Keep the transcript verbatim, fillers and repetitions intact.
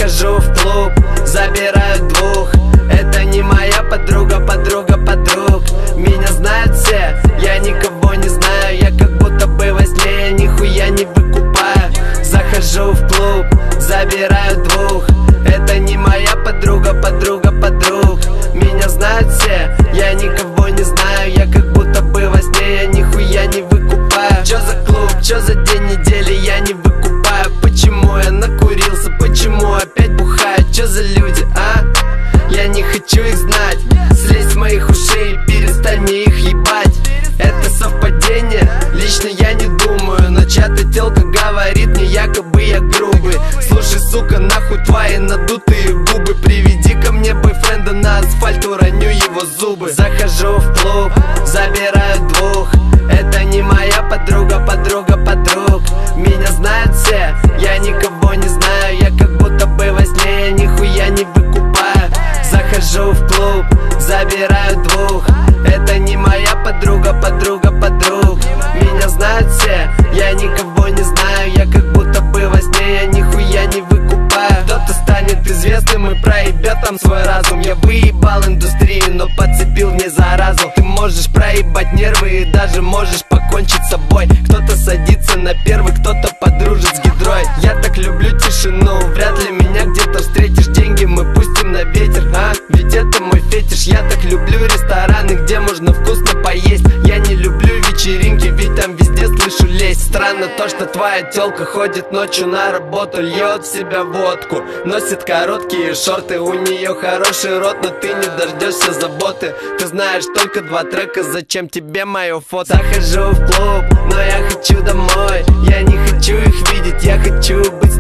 Захожу в клуб, забираю двух. Это не моя подруга, подруга подруг. Меня знают все, я никого не знаю. Я как будто бы во сне, я нихуя не выкупаю. Захожу в клуб, забираю двух. Это не моя подруга, подруга подруг. Меня знают все, я никого не знаю. Я как будто бы во сне, я нихуя не выкупаю. Чё за клуб, чё за день недели, я не выкупаю. Почему я накурился, почему опять бухаю? Чё за люди, а? Я не хочу их знать. Слезь с моих ушей и перестань мне их ебать. Это совпадение? Лично я не думаю. Но чья-то телка говорит мне, якобы я грубый. Слушай, сука, нахуй твои надутые губы. Приведи ко мне бойфренда, на асфальт уроню его зубы. Захожу в клуб, забираю двух. Это не моя подруга, подруга подруг. Меня знают все, я никого не знаю. Я как будто бы во сне, я нихуя не выкупаю. Захожу в клуб, забираю двух. Это не моя подруга, подруга подруг. Меня знают все, я никого не знаю. Я как будто бы во сне, я нихуя не выкупаю. Кто-то станет известным и проебет там свой разум. Я выебал индустрию, но подцепил не заразу. Ты можешь проебать нервы и даже можешь покончить с собой. Кто-то садится на первый, кто-то подружит с гидрой. Я так люблю тишину, вряд ли меня где-то встретишь. Деньги мы пустим на ветер, а? Ведь это мой фетиш. Я так люблю рестораны, где можно вкусно поесть. Я не люблю вечеринки, ведь там везде слышу лезть. Странно то, что твоя тёлка ходит ночью на работу, льет в себя водку, носит короткие шорты. У нее хороший рот, но ты не дождешься заботы. Ты знаешь только два трека, зачем тебе мое фото? Захожу в клуб, но я хочу домой. Я не хочу их видеть, я хочу быть